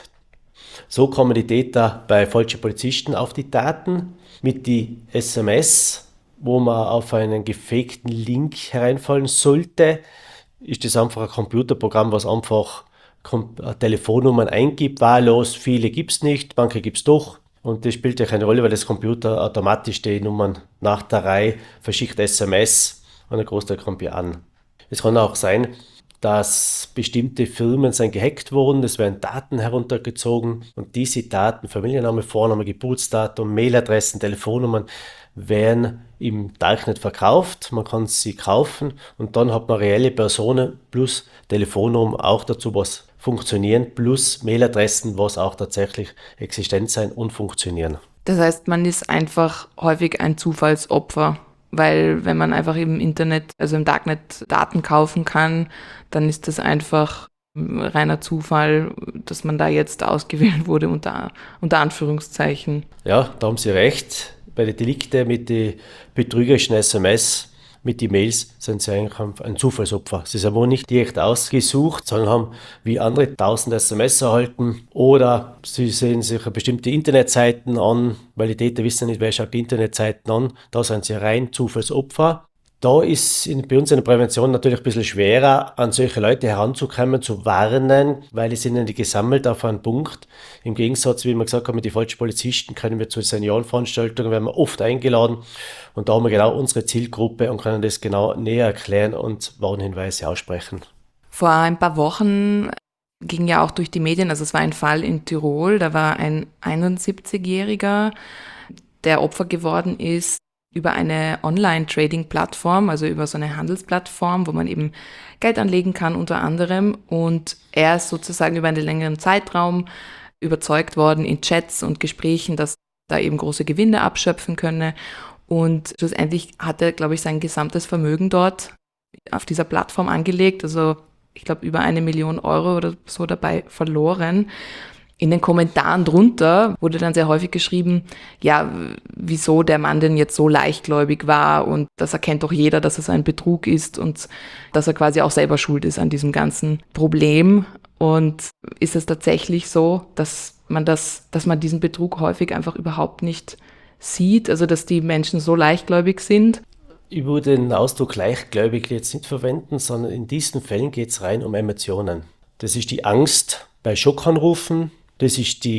So kommen die Täter bei falschen Polizisten auf die Daten mit die S M S, wo man auf einen gefakten Link hereinfallen sollte. Ist das einfach ein Computerprogramm, was einfach Telefonnummern eingibt, wahllos, viele gibt es nicht, manche gibt es doch. Und das spielt ja keine Rolle, weil das Computer automatisch die Nummern nach der Reihe verschickt S M S und ein Großteil kommt ja an. Es kann auch sein, dass bestimmte Firmen sind gehackt wurden, es werden Daten heruntergezogen und diese Daten, Familienname, Vorname, Geburtsdatum, Mailadressen, Telefonnummern, werden im Darknet verkauft. Man kann sie kaufen und dann hat man reelle Personen plus Telefonnummer auch dazu, was funktionieren, plus Mailadressen, was auch tatsächlich existent sein und funktionieren. Das heißt, man ist einfach häufig ein Zufallsopfer, weil wenn man einfach im Internet, also im Darknet Daten kaufen kann, dann ist das einfach reiner Zufall, dass man da jetzt ausgewählt wurde, unter, unter Anführungszeichen. Ja, da haben Sie recht. Bei den Delikten mit den betrügerischen S M S, mit den Mails, sind sie eigentlich ein Zufallsopfer. Sie sind wohl nicht direkt ausgesucht, sondern haben wie andere tausend S M S erhalten. Oder sie sehen sich bestimmte Internetseiten an, weil die Täter wissen nicht, wer schaut die Internetseiten an. Da sind sie rein Zufallsopfer. Da ist in, bei uns in der Prävention natürlich ein bisschen schwerer, an solche Leute heranzukommen, zu warnen, weil die sind ja nicht gesammelt auf einen Punkt. Im Gegensatz, wie wir gesagt haben, mit den falschen Polizisten können wir zu Seniorenveranstaltungen, werden wir oft eingeladen und da haben wir genau unsere Zielgruppe und können das genau näher erklären und Warnhinweise aussprechen. Vor ein paar Wochen ging ja auch durch die Medien, also es war ein Fall in Tirol, da war ein einundsiebzigjähriger, der Opfer geworden ist, über eine Online-Trading-Plattform, also über so eine Handelsplattform, wo man eben Geld anlegen kann unter anderem. Und er ist sozusagen über einen längeren Zeitraum überzeugt worden in Chats und Gesprächen, dass da eben große Gewinne abschöpfen könne. Und schlussendlich hat er, glaube ich, sein gesamtes Vermögen dort auf dieser Plattform angelegt. Also ich glaube über eine Million Euro oder so dabei verloren. In den Kommentaren drunter wurde dann sehr häufig geschrieben, ja, wieso der Mann denn jetzt so leichtgläubig war und das erkennt doch jeder, dass es ein Betrug ist und dass er quasi auch selber schuld ist an diesem ganzen Problem. Und ist es tatsächlich so, dass man das, dass man diesen Betrug häufig einfach überhaupt nicht sieht, also dass die Menschen so leichtgläubig sind? Ich würde den Ausdruck leichtgläubig jetzt nicht verwenden, sondern in diesen Fällen geht es rein um Emotionen. Das ist die Angst bei Schockanrufen. Das ist die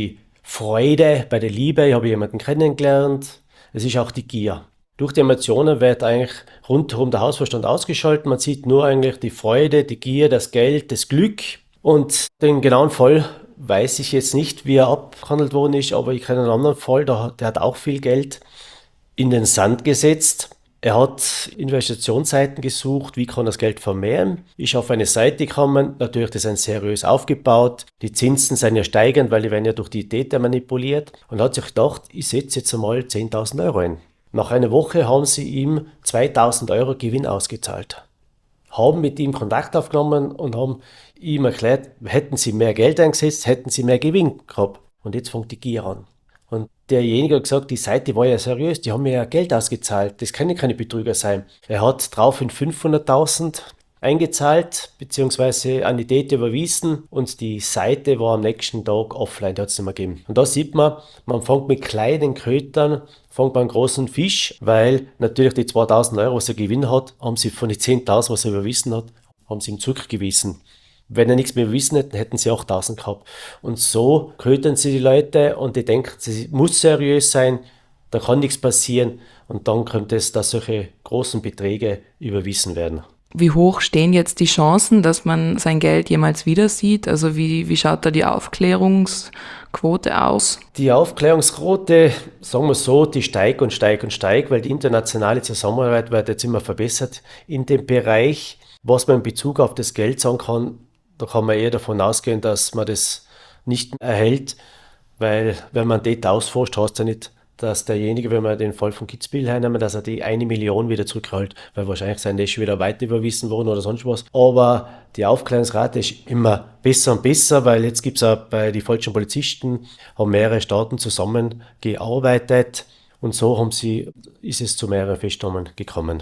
Freude bei der Liebe, ich habe jemanden kennengelernt. Es ist auch die Gier. Durch die Emotionen wird eigentlich rundherum der Hausverstand ausgeschaltet. Man sieht nur eigentlich die Freude, die Gier, das Geld, das Glück. Und den genauen Fall weiß ich jetzt nicht, wie er abgehandelt worden ist, aber ich kenne einen anderen Fall, der, der hat auch viel Geld in den Sand gesetzt. Er hat Investitionsseiten gesucht, wie kann das Geld vermehren. Ist auf eine Seite gekommen, natürlich das ist seriös aufgebaut. Die Zinsen sind ja steigend, weil die werden ja durch die Täter manipuliert. Und hat sich gedacht, ich setze jetzt einmal zehntausend Euro ein. Nach einer Woche haben sie ihm zweitausend Euro Gewinn ausgezahlt. Haben mit ihm Kontakt aufgenommen und haben ihm erklärt, hätten sie mehr Geld eingesetzt, hätten sie mehr Gewinn gehabt. Und jetzt fängt die Gier an. Und derjenige hat gesagt, die Seite war ja seriös, die haben mir ja Geld ausgezahlt, das können keine Betrüger sein. Er hat daraufhin fünfhunderttausend eingezahlt, beziehungsweise an die Täter überwiesen und die Seite war am nächsten Tag offline, die hat es nicht mehr gegeben. Und da sieht man, man fängt mit kleinen Kötern, fängt man einen großen Fisch, weil natürlich die zweitausend Euro, was er Gewinn hat, haben sie von den zehntausend, was er überwiesen hat, haben sie ihm zurückgewiesen. Wenn er nichts mehr überwiesen hätten, hätten sie achttausend gehabt. Und so kötern sie die Leute und die denken, sie muss seriös sein, da kann nichts passieren und dann kommt es, dass solche großen Beträge überwiesen werden. Wie hoch stehen jetzt die Chancen, dass man sein Geld jemals wieder sieht? Also wie, wie schaut da die Aufklärungsquote aus? Die Aufklärungsquote, sagen wir so, die steigt und steigt und steigt, weil die internationale Zusammenarbeit wird jetzt immer verbessert in dem Bereich. Was man in Bezug auf das Geld sagen kann, da kann man eher davon ausgehen, dass man das nicht erhält, weil wenn man Täter ausforscht, heißt ja nicht, dass derjenige, wenn wir den Fall von Kitzbühel hernehmen, dass er die eine Million wieder zurückholt, weil wahrscheinlich sind die schon wieder weiter überwiesen worden oder sonst was. Aber die Aufklärungsrate ist immer besser und besser, weil jetzt gibt es auch bei den falschen Polizisten, haben mehrere Staaten zusammengearbeitet und so haben sie, ist es zu mehreren Festnahmen gekommen.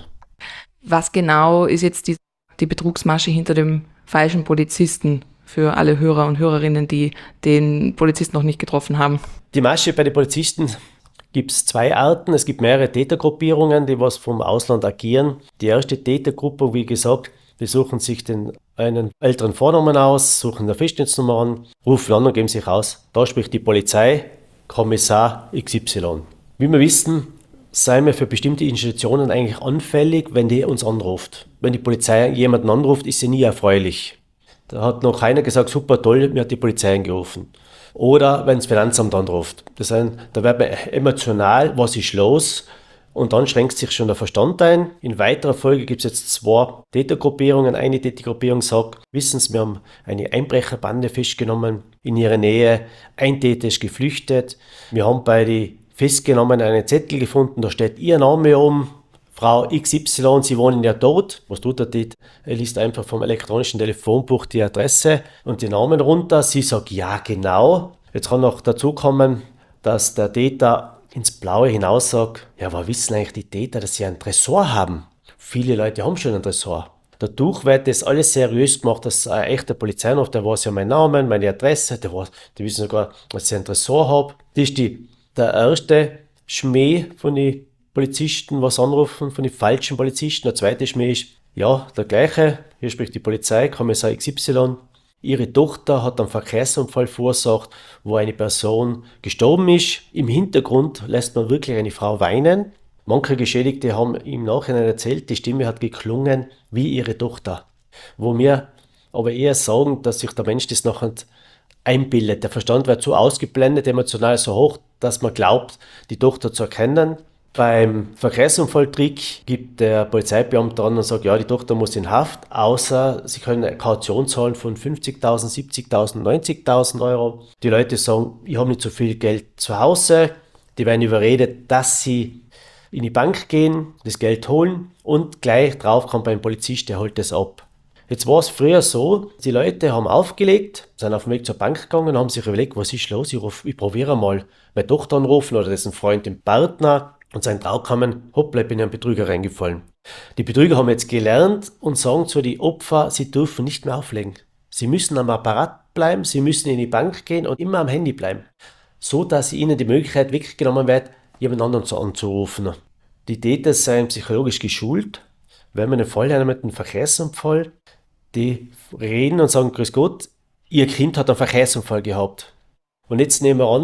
Was genau ist jetzt die, die Betrugsmasche hinter dem falschen Polizisten für alle Hörer und Hörerinnen, die den Polizisten noch nicht getroffen haben? Die Masche bei den Polizisten gibt es zwei Arten. Es gibt mehrere Tätergruppierungen, die was vom Ausland agieren. Die erste Tätergruppe, wie gesagt, die suchen sich den einen älteren Vornamen aus, suchen eine Festnetznummer an, rufen an und geben sich aus. Da spricht die Polizei, Kommissar X Y. Wie wir wissen, seien wir für bestimmte Institutionen eigentlich anfällig, wenn die uns anruft. Wenn die Polizei jemanden anruft, ist sie nie erfreulich. Da hat noch keiner gesagt, super toll, mir hat die Polizei angerufen. Oder wenn das Finanzamt anruft. Das heißt, da wird man emotional, was ist los? Und dann schränkt sich schon der Verstand ein. In weiterer Folge gibt es jetzt zwei Tätergruppierungen. Eine Tätergruppierung sagt, wissen Sie, wir haben eine Einbrecherbande festgenommen in ihrer Nähe. Ein Täter ist geflüchtet. Wir haben bei den Festgenommenen einen Zettel gefunden, da steht Ihr Name um. Frau X Y, Sie wohnen ja dort. Was tut er dort? Er liest einfach vom elektronischen Telefonbuch die Adresse und die Namen runter. Sie sagt, ja genau. Jetzt kann noch dazu kommen, dass der Täter ins Blaue hinaus sagt, ja, aber wissen eigentlich die Täter, dass sie einen Tresor haben? Viele Leute haben schon einen Tresor. Dadurch wird das alles seriös gemacht, dass ein echter Polizeianruf, der weiß ja meinen Namen, meine Adresse, der weiß, die wissen sogar, dass ich einen Tresor habe. Das ist die, der erste Schmäh von den Polizisten, was anrufen, von den falschen Polizisten. Der zweite Schmäh ist, ja, der gleiche, hier spricht die Polizei, Kommissar X Y. Ihre Tochter hat einen Verkehrsunfall verursacht, wo eine Person gestorben ist. Im Hintergrund lässt man wirklich eine Frau weinen. Manche Geschädigte haben im Nachhinein erzählt, die Stimme hat geklungen wie ihre Tochter. Wo wir aber eher sagen, dass sich der Mensch das nachher einbildet. Der Verstand wird so ausgeblendet, emotional so hoch, dass man glaubt, die Tochter zu erkennen. Beim Verkehrsunfalltrick gibt der Polizeibeamte an und sagt, ja, die Tochter muss in Haft, außer sie können eine Kaution zahlen von fünfzigtausend, siebzigtausend, neunzigtausend Euro. Die Leute sagen, ich habe nicht so viel Geld zu Hause. Die werden überredet, dass sie in die Bank gehen, das Geld holen und gleich drauf kommt ein Polizist, der holt das ab. Jetzt war es früher so, die Leute haben aufgelegt, sind auf dem Weg zur Bank gegangen und haben sich überlegt, was ist los, ich, ruf, ich probiere mal meine Tochter anrufen oder dessen Freund, den Partner. Und sein Traum kamen, hoppla, ich bin in einen Betrüger reingefallen. Die Betrüger haben jetzt gelernt und sagen zu den Opfern, sie dürfen nicht mehr auflegen. Sie müssen am Apparat bleiben, sie müssen in die Bank gehen und immer am Handy bleiben. So, dass ihnen die Möglichkeit weggenommen wird, jemand anderen anzurufen. Die Täter sind psychologisch geschult. Wenn man einen Fall haben mit einem Verkehrsunfall, die reden und sagen, grüß Gott, ihr Kind hat einen Verkehrsunfall gehabt. Und jetzt nehmen wir an,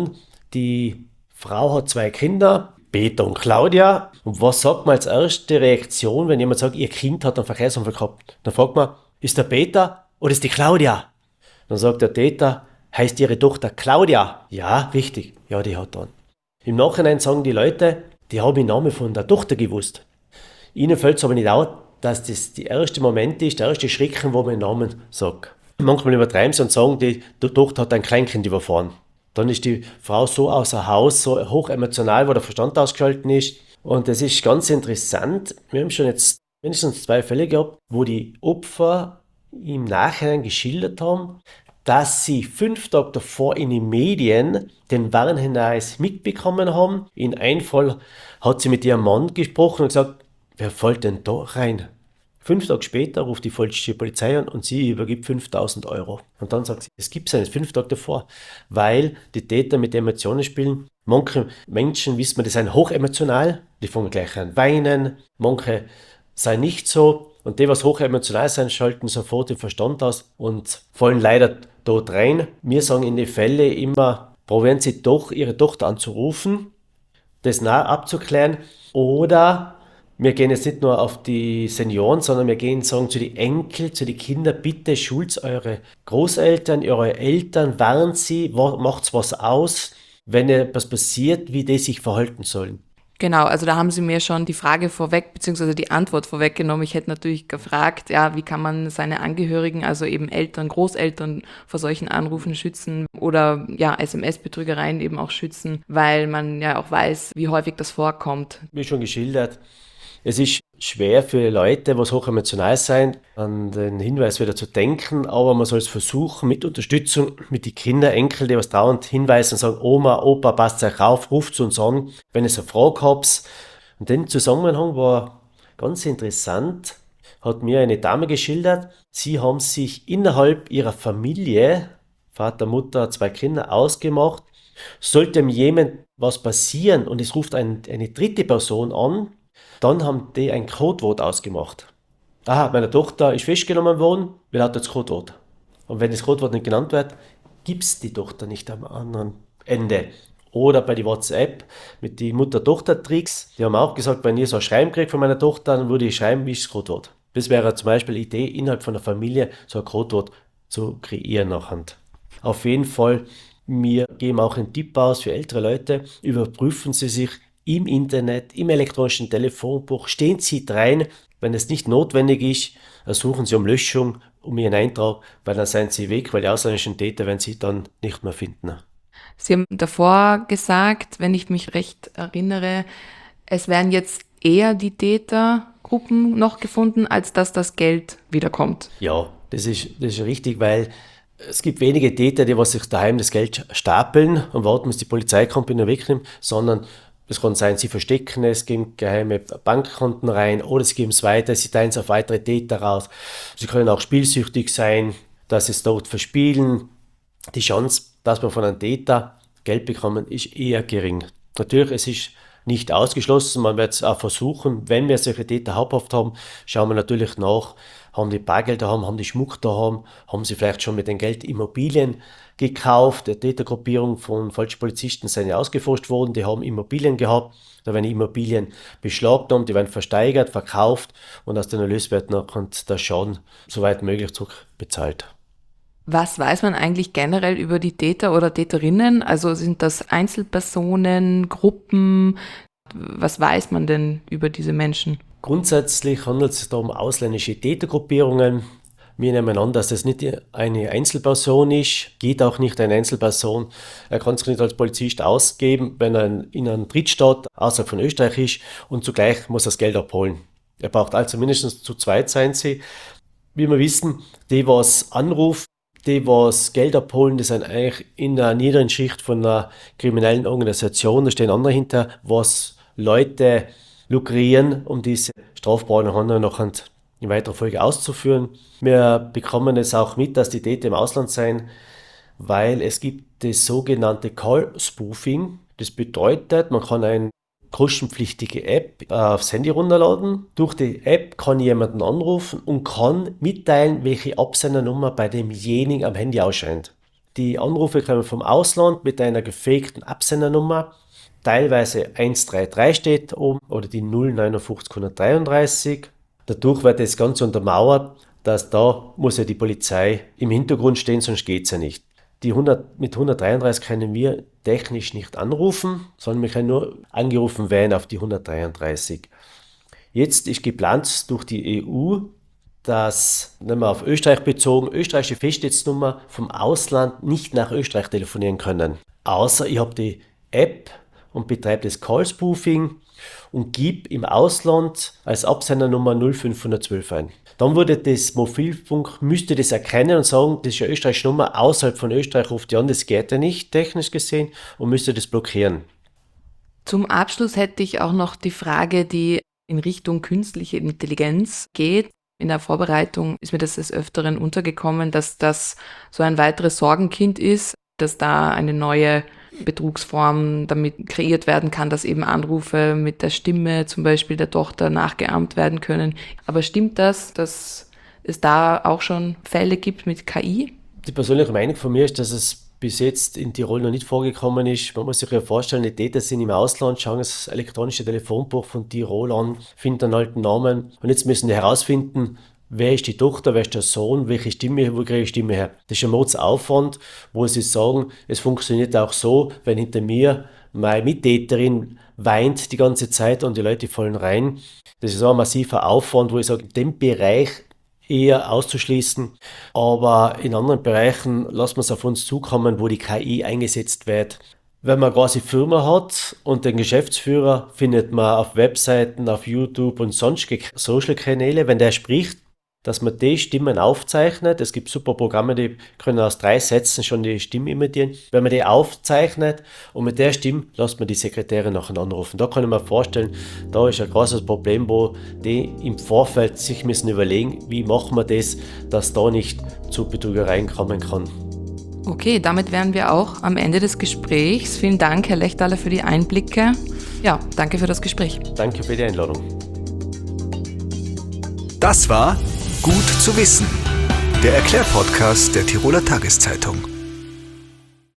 Die Frau hat zwei Kinder, Peter und Claudia. Und was sagt man als erste Reaktion, wenn jemand sagt, ihr Kind hat einen Verkehrsunfall gehabt? Dann fragt man, ist der Peter oder ist die Claudia? Dann sagt der Täter, heißt ihre Tochter Claudia? Ja, richtig. Ja, die hat dann. Im Nachhinein sagen die Leute, die haben den Namen von der Tochter gewusst. Ihnen fällt es aber nicht auf, dass das der erste Moment ist, der erste Schrecken, wo man den Namen sagt. Manchmal übertreiben sie und sagen, die Tochter hat ein Kleinkind überfahren. Dann ist die Frau so außer Haus, so hoch emotional, wo der Verstand ausgeschaltet ist. Und das ist ganz interessant. Wir haben schon jetzt mindestens zwei Fälle gehabt, wo die Opfer im Nachhinein geschildert haben, dass sie fünf Tage davor in den Medien den Warnhinweis mitbekommen haben. In einem Fall hat sie mit ihrem Mann gesprochen und gesagt, wer fällt denn da rein? Fünf Tage später ruft die falsche Polizei an und sie übergibt fünftausend Euro. Und dann sagt sie, es gibt es ja nicht, fünf Tage davor, weil die Täter mit Emotionen spielen. Manche Menschen, wissen wir, die sind hochemotional, die fangen gleich an weinen. Manche sind nicht so. Und die, was hochemotional sind, schalten sofort den Verstand aus und fallen leider dort rein. Wir sagen in den Fällen immer, probieren Sie doch, Ihre Tochter anzurufen, das nah abzuklären. Oder wir gehen jetzt nicht nur auf die Senioren, sondern wir gehen sagen zu den Enkeln, zu den Kindern, bitte schult eure Großeltern, eure Eltern, warnt sie, macht was aus, wenn etwas passiert, wie die sich verhalten sollen. Genau, also da haben Sie mir schon die Frage vorweg, beziehungsweise die Antwort vorweggenommen. Ich hätte natürlich gefragt, ja, wie kann man seine Angehörigen, also eben Eltern, Großeltern vor solchen Anrufen schützen oder ja, S M S-Betrügereien eben auch schützen, weil man ja auch weiß, wie häufig das vorkommt. Wie schon geschildert, es ist schwer für Leute, die hochemotional sind, an den Hinweis wieder zu denken, aber man soll es versuchen, mit Unterstützung, mit den Kindern, Enkeln, die was dauernd hinweisen und sagen, Oma, Opa, passt euch auf, ruft uns an, wenn ihr eine Frage habt. Und den Zusammenhang war ganz interessant, hat mir eine Dame geschildert, sie haben sich innerhalb ihrer Familie, Vater, Mutter, zwei Kinder, ausgemacht, sollte jemand was passieren und es ruft ein, eine dritte Person an, dann haben die ein Codewort ausgemacht. Aha, meine Tochter ist festgenommen worden, wie lautet das Codewort? Und wenn das Codewort nicht genannt wird, gibt es die Tochter nicht am anderen Ende. Oder bei die WhatsApp mit den Mutter-Tochter-Tricks, die haben auch gesagt, wenn ihr so ein Schreiben kriegt von meiner Tochter, dann würde ich schreiben, wie ist das Codewort. Das wäre zum Beispiel eine Idee, innerhalb von der Familie so ein Codewort zu kreieren nachher. Auf jeden Fall, wir geben auch einen Tipp aus für ältere Leute, überprüfen Sie sich im Internet, im elektronischen Telefonbuch, stehen Sie rein. Wenn es nicht notwendig ist, ersuchen Sie um Löschung, um Ihren Eintrag, weil dann seien Sie weg, weil die ausländischen Täter werden Sie dann nicht mehr finden. Sie haben davor gesagt, wenn ich mich recht erinnere, es werden jetzt eher die Tätergruppen noch gefunden, als dass das Geld wiederkommt. Ja, das ist, das ist richtig, weil es gibt wenige Täter, die was sich daheim das Geld stapeln und warten, bis die Polizei kommt und ihn wegnimmt, sondern es kann sein, sie verstecken es, geben geheime Bankkonten rein oder sie geben es weiter, sie teilen es auf weitere Täter raus. Sie können auch spielsüchtig sein, dass sie es dort verspielen. Die Chance, dass man von einem Täter Geld bekommen, ist eher gering. Natürlich, es ist nicht ausgeschlossen, man wird es auch versuchen. Wenn wir solche Täter haupthaft haben, schauen wir natürlich nach, haben die Bargeld daheim, haben die Schmuck daheim, haben sie vielleicht schon mit dem Geld Immobilien gekauft. Die Tätergruppierung von falschen Polizisten sind ja ausgeforscht worden, die haben Immobilien gehabt, da werden Immobilien beschlagnahmt, die werden versteigert, verkauft und aus den Erlöswerten kommt der Schaden soweit möglich zurückbezahlt. Was weiß man eigentlich generell über die Täter oder Täterinnen? Also sind das Einzelpersonen, Gruppen? Was weiß man denn über diese Menschen? Grundsätzlich handelt es sich da um ausländische Tätergruppierungen. Wir nehmen an, dass das nicht eine Einzelperson ist, geht auch nicht eine Einzelperson. Er kann sich nicht als Polizist ausgeben, wenn er in einem Drittstaat außerhalb von Österreich ist und zugleich muss er das Geld abholen. Er braucht also mindestens zu zweit sein sie. Wie wir wissen, die was anrufen, die was Geld abholen, die sind eigentlich in der niederen Schicht von einer kriminellen Organisation. Da stehen andere hinter, was Leute lukrieren, um diese strafbaren Handlungen noch in weiterer Folge auszuführen. Wir bekommen es auch mit, dass die Täter im Ausland sein, weil es gibt das sogenannte Call-Spoofing. Das bedeutet, man kann eine kostenpflichtige App aufs Handy runterladen. Durch die App kann jemanden anrufen und kann mitteilen, welche Absendernummer bei demjenigen am Handy ausscheint. Die Anrufe kommen vom Ausland mit einer gefakten Absendernummer. Teilweise eins drei drei steht oben oder die null neunundfünfzig hundertdreiunddreißig. Dadurch wird das Ganze untermauert, dass da muss ja die Polizei im Hintergrund stehen, sonst geht es ja nicht. Die hundert, mit hundertdreiunddreißig können wir technisch nicht anrufen, sondern wir können nur angerufen werden auf die hundertdreiunddreißig. Jetzt ist geplant durch die E U, dass, nehmen wir auf Österreich bezogen, österreichische Festnetznummer vom Ausland nicht nach Österreich telefonieren können. Außer ich habe die App und betreibe das Call-Spoofing und gebe im Ausland als Absendernummer null fünf eins zwei ein. Dann würde das Mobilfunk, müsste das erkennen und sagen, das ist eine österreichische Nummer, außerhalb von Österreich ruft die an, das geht ja nicht, technisch gesehen, und müsste das blockieren. Zum Abschluss hätte ich auch noch die Frage, die in Richtung künstliche Intelligenz geht. In der Vorbereitung ist mir das des Öfteren untergekommen, dass das so ein weiteres Sorgenkind ist, dass da eine neue Betrugsform damit kreiert werden kann, dass eben Anrufe mit der Stimme zum Beispiel der Tochter nachgeahmt werden können. Aber stimmt das, dass es da auch schon Fälle gibt mit K I? Die persönliche Meinung von mir ist, dass es bis jetzt in Tirol noch nicht vorgekommen ist. Man muss sich ja vorstellen, die Täter sind im Ausland, schauen das elektronische Telefonbuch von Tirol an, finden einen alten Namen und jetzt müssen die herausfinden, wer ist die Tochter, wer ist der Sohn, welche Stimme, wo kriege ich Stimme her. Das ist ein Mordsaufwand, wo sie sagen, es funktioniert auch so, wenn hinter mir meine Mittäterin weint die ganze Zeit und die Leute fallen rein. Das ist auch ein massiver Aufwand, wo ich sage, in dem Bereich eher auszuschließen. Aber in anderen Bereichen lassen wir es auf uns zukommen, wo die K I eingesetzt wird. Wenn man quasi Firma hat und den Geschäftsführer findet man auf Webseiten, auf YouTube und sonstige Social-Kanäle, wenn der spricht, dass man die Stimmen aufzeichnet. Es gibt super Programme, die können aus drei Sätzen schon die Stimme imitieren. Wenn man die aufzeichnet und mit der Stimme lässt man die Sekretärin nachher anrufen. Da kann ich mir vorstellen, da ist ein großes Problem, wo die im Vorfeld sich müssen überlegen, wie machen wir das, dass da nicht zu Betrügereien kommen kann. Okay, damit wären wir auch am Ende des Gesprächs. Vielen Dank, Herr Lechtaler, für die Einblicke. Ja, danke für das Gespräch. Danke für die Einladung. Das war Gut zu wissen, der Erklärpodcast der Tiroler Tageszeitung.